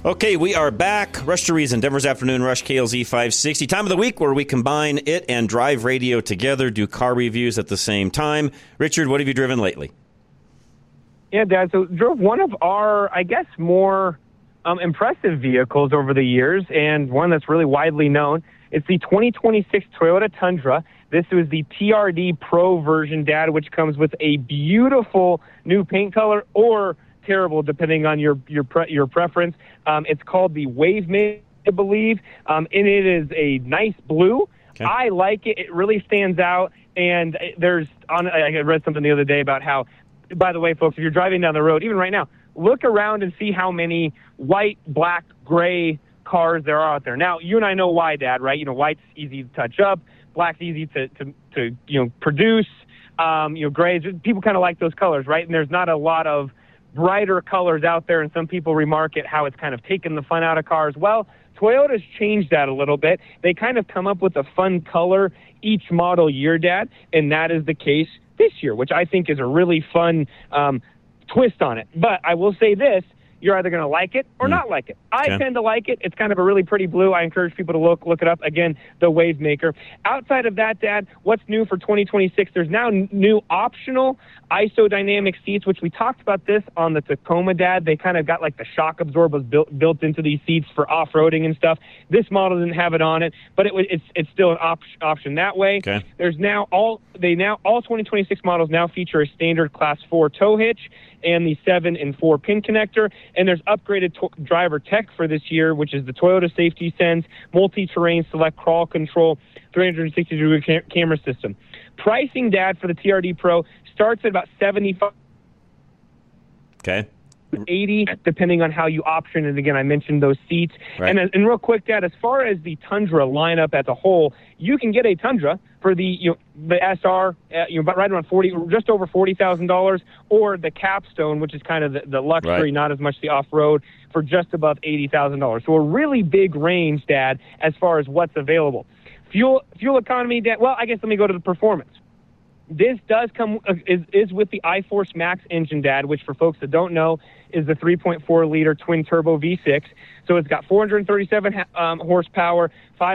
Okay, we are back. Rush to Reason, Denver's Afternoon Rush, KLZ 560. Time of the week where we combine it and Drive Radio together, do car reviews at the same time. Richard, what have you driven lately? Yeah, Dad, so drove one of our, I guess, more impressive vehicles over the years, and one that's really widely known. It's the 2026 Toyota Tundra. This was the TRD Pro version, Dad, which comes with a beautiful new paint color, or terrible, depending on your preference. It's called the Wavemaker, I believe, and it is a nice blue. Okay. I like it. It really stands out. And I read something the other day about how, by the way, folks, if you're driving down the road, even right now, look around and see how many white, black, gray cars there are out there. Now, you and I know why, Dad, right? White's easy to touch up, black's easy to produce. Grays, people kind of like those colors, right? And there's not a lot of brighter colors out there, and some people remark at how it's kind of taken the fun out of cars. Well, Toyota's changed that a little bit. They kind of come up with a fun color each model year, Dad, and that is the case this year, which I think is a really fun twist on it. But I will say this, you're either going to like it or not like it. I tend to like it. It's kind of a really pretty blue. I encourage people to look it up. Again, the Wavemaker. Outside of that, Dad, what's new for 2026? There's now new optional isodynamic seats, which we talked about this on the Tacoma, Dad. They kind of got like the shock absorbers built into these seats for off-roading and stuff. This model didn't have it on it, but it's still an option that way. Okay. There's now all 2026 models now feature a standard Class 4 tow hitch and the 7 and 4 pin connector. And there's upgraded driver tech for this year, which is the Toyota Safety Sense multi-terrain select crawl control 360-degree camera system. Pricing, Dad, for the TRD Pro starts at about $75. Okay. 80, depending on how you option it. Again, I mentioned those seats. Right. And real quick, Dad, as far as the Tundra lineup as a whole, you can get a Tundra for the SR, right around just over $40,000, or the Capstone, which is kind of the luxury, right, not as much the off-road, for just above $80,000. So a really big range, Dad, as far as what's available. Fuel economy, Dad. Well, I guess let me go to the performance. This does come is with the iForce Max engine, Dad, which for folks that don't know is the 3.4-liter twin-turbo V6. So it's got 437 horsepower,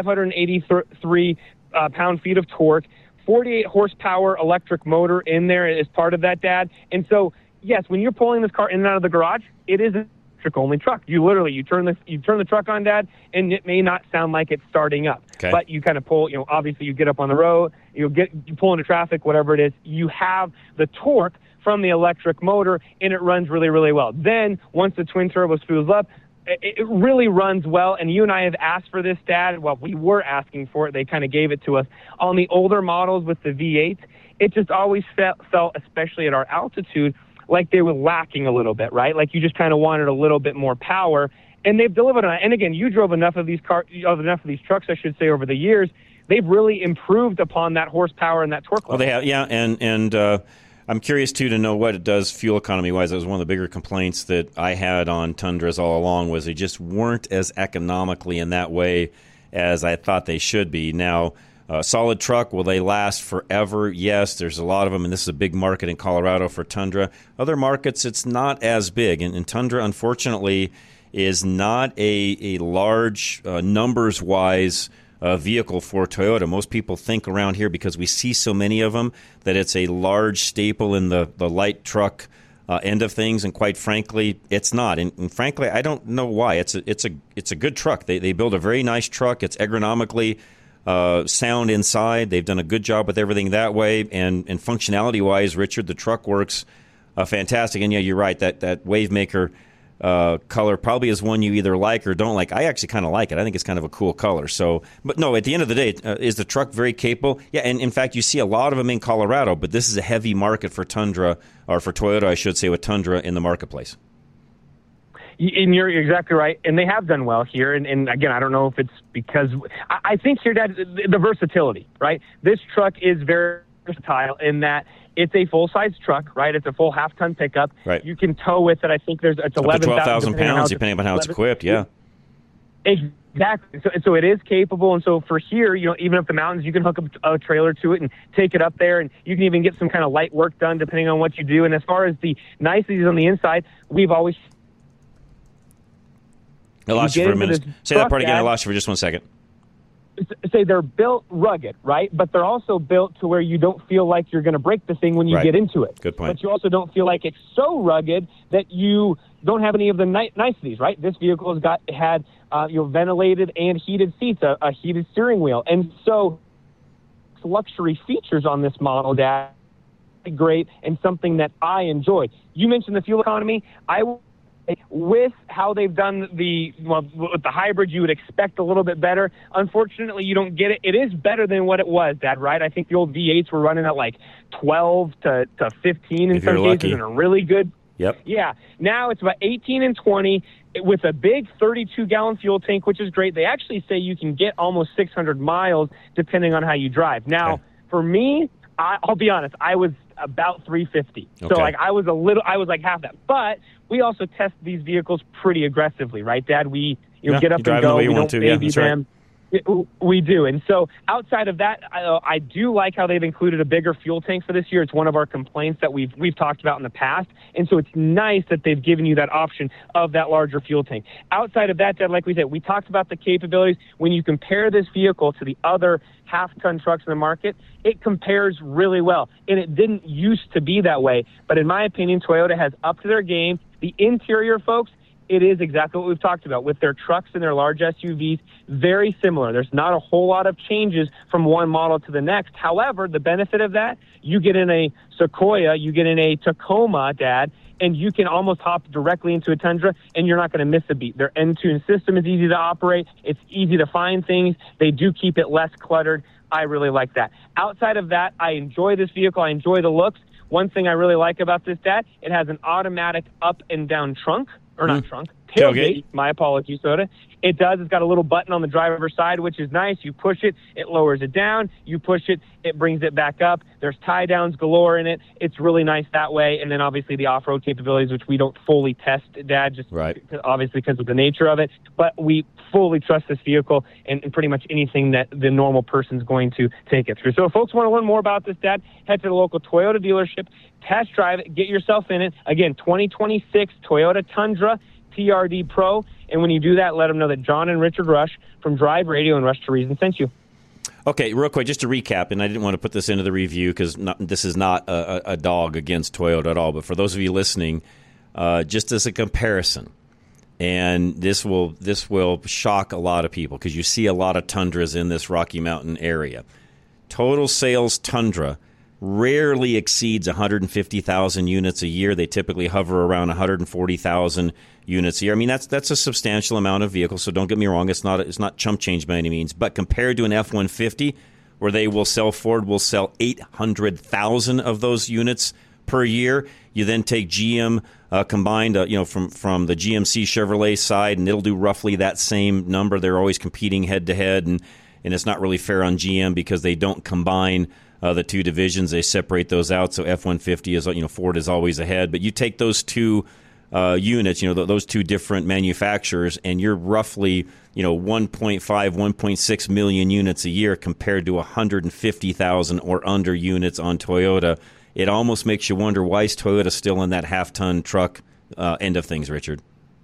583 pound-feet of torque, 48 horsepower electric motor in there as part of that, Dad. And so, yes, when you're pulling this car in and out of the garage, it is an electric-only truck. You turn the truck on, Dad, and it may not sound like it's starting up. Okay. But you kind of pull, obviously you get up on the road, you pull into traffic, whatever it is, you have the torque from the electric motor, and it runs really, really well. Then, once the twin turbo spools up, it really runs well, and you and I have asked for this, Dad. Well, we were asking for it. They kind of gave it to us. On the older models with the V8, it just always felt, especially at our altitude, like they were lacking a little bit, right? Like you just kind of wanted a little bit more power, and they've delivered on it. And again, you drove enough of these trucks, I should say, over the years. They've really improved upon that horsepower and that torque level. Well, they have, yeah, and I'm curious, too, to know what it does fuel economy-wise. That was one of the bigger complaints that I had on Tundras all along, was they just weren't as economically in that way as I thought they should be. Now, solid truck, will they last forever? Yes, there's a lot of them, and this is a big market in Colorado for Tundra. Other markets, it's not as big, and Tundra, unfortunately, is not a large, numbers-wise vehicle for Toyota. Most people think around here, because we see so many of them, that it's a large staple in the light truck end of things, and quite frankly, it's not. And frankly, I don't know why. It's a good truck. They build a very nice truck. It's ergonomically sound inside. They've done a good job with everything that way. And functionality-wise, Richard, the truck works fantastic. And yeah, you're right. That Wavemaker color probably is one you either like or don't like. I actually kind of like it. I think it's kind of a cool color. So, but no, at the end of the day, is the truck very capable? Yeah, and in fact, you see a lot of them in Colorado, but this is a heavy market for Tundra, or for Toyota, I should say, with Tundra in the marketplace. And you're exactly right. And they have done well here. And again, I don't know if it's because I think here, Dad, the versatility, right? This truck is very versatile in that it's a full-size truck, right? It's a full half-ton pickup. Right. You can tow with it. I think it's 12,000 pounds, depending on how it's equipped, yeah. Exactly. So it is capable. And so for here, even up the mountains, you can hook up a trailer to it and take it up there, and you can even get some kind of light work done depending on what you do. And as far as the niceties on the inside, we've always... I lost you for a minute. Say that part again. I lost you for just 1 second. Say they're built rugged, right? But they're also built to where you don't feel like you're going to break the thing when you get into it. Good point. But you also don't feel like it's so rugged that you don't have any of the niceties, right? This vehicle has had ventilated and heated seats, a heated steering wheel, and so luxury features on this model, Dad, great, and something that I enjoy. You mentioned the fuel economy. With how they've done with the hybrid, you would expect a little bit better. Unfortunately, you don't get it. It is better than what it was, Dad, right? I think the old V8s were running at like 12 to 15 in some cases, and are really good. Yep. Yeah. Now it's about 18 and 20 with a big 32-gallon fuel tank, which is great. They actually say you can get almost 600 miles depending on how you drive. Now, for me, I'll be honest, I was about 350. So I was like half that. But we also test these vehicles pretty aggressively, right, Dad? We get up and go. We don't baby them. We do. And so outside of that, I do like how they've included a bigger fuel tank for this year. It's one of our complaints that we've talked about in the past. And so it's nice that they've given you that option of that larger fuel tank. Outside of that, Dad, like we said, we talked about the capabilities. When you compare this vehicle to the other half-ton trucks in the market, it compares really well. And it didn't used to be that way. But in my opinion, Toyota has upped their game. The interior, folks, it is exactly what we've talked about with their trucks and their large SUVs, very similar. There's not a whole lot of changes from one model to the next. However, the benefit of that, you get in a Sequoia, you get in a Tacoma, Dad, and you can almost hop directly into a Tundra, and you're not going to miss a beat. Their Entune system is easy to operate. It's easy to find things. They do keep it less cluttered. I really like that. Outside of that, I enjoy this vehicle. I enjoy the looks. One thing I really like about this, Dad, it has an automatic up and down trunk. Or not trunk, tailgate. My apologies, Soda. It does. It's got a little button on the driver's side, which is nice. You push it, it lowers it down. You push it, it brings it back up. There's tie-downs galore in it. It's really nice that way. And then obviously the off-road capabilities, which we don't fully test, Dad, just obviously because of the nature of it. But we fully trust this vehicle and pretty much anything that the normal person's going to take it through. So if folks want to learn more about this, Dad, head to the local Toyota dealership, test drive it, get yourself in it. Again, 2026 Toyota Tundra TRD Pro. And when you do that, let them know that John and Richard Rush from Drive Radio and Rush to Reason sent you. Okay, real quick, just to recap, and I didn't want to put this into the review because this is not a dog against Toyota at all, but for those of you listening, just as a comparison, and this will shock a lot of people because you see a lot of Tundras in this Rocky Mountain area. Total sales Tundra rarely exceeds 150,000 units a year. They typically hover around 140,000 units a year. I mean, that's a substantial amount of vehicles, so don't get me wrong. It's not chump change by any means. But compared to an F-150, where Ford will sell 800,000 of those units per year, you then take GM combined, from the GMC Chevrolet side, and it'll do roughly that same number. They're always competing head-to-head, and it's not really fair on GM because they don't combine the two divisions. They separate those out, so F-150 is, Ford is always ahead. But you take those two units, those two different manufacturers, and you're roughly, 1.5, 1.6 million units a year compared to 150,000 or under units on Toyota. It almost makes you wonder, why is Toyota still in that half-ton truck end of things, Richard?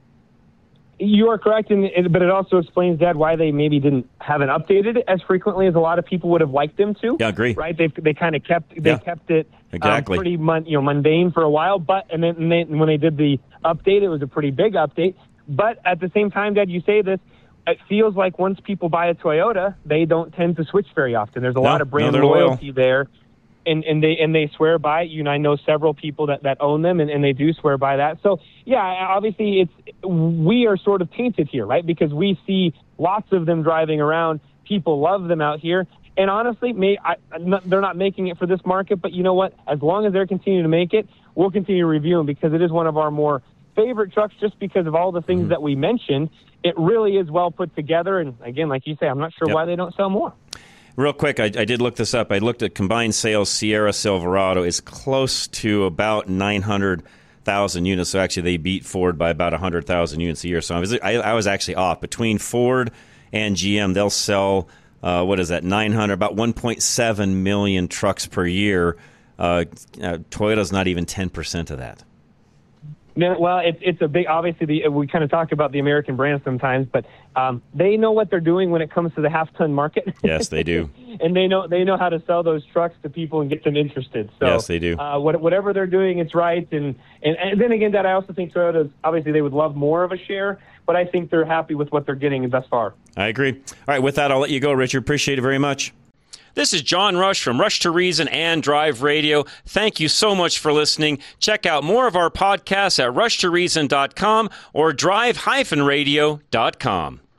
You are correct, but it also explains, Dad, why they maybe didn't haven't updated it as frequently as a lot of people would have liked them to. Yeah, I agree. Right? They kind of kept it exactly pretty mundane for a while, but and then when they did the update, it was a pretty big update. But at the same time, Dad, you say this, it feels like once people buy a Toyota, they don't tend to switch very often. There's a lot of brand loyalty there. And they swear by it. I know several people that own them, and they do swear by that. So, yeah, obviously we are sort of tainted here, right? Because we see lots of them driving around. People love them out here. And honestly, they're not making it for this market, but you know what? As long as they're continuing to make it, we'll continue to review them because it is one of our more favorite trucks just because of all the things that we mentioned. It really is well put together. And, again, like you say, I'm not sure why they don't sell more. Real quick, I did look this up. I looked at combined sales. Sierra Silverado is close to about 900,000 units. So actually, they beat Ford by about 100,000 units a year. So I was actually off. Between Ford and GM, they'll sell, about 1.7 million trucks per year. Toyota's not even 10% of that. No, well, it's a big. Obviously, we kind of talk about the American brand sometimes, but they know what they're doing when it comes to the half-ton market. Yes, they do. And they know how to sell those trucks to people and get them interested. So, yes, they do. Whatever they're doing, it's right. And then again, that I also think Toyota's, obviously they would love more of a share, but I think they're happy with what they're getting thus far. I agree. All right, with that, I'll let you go, Richard. Appreciate it very much. This is John Rush from Rush to Reason and Drive Radio. Thank you so much for listening. Check out more of our podcasts at rushtoreason.com or drive-radio.com.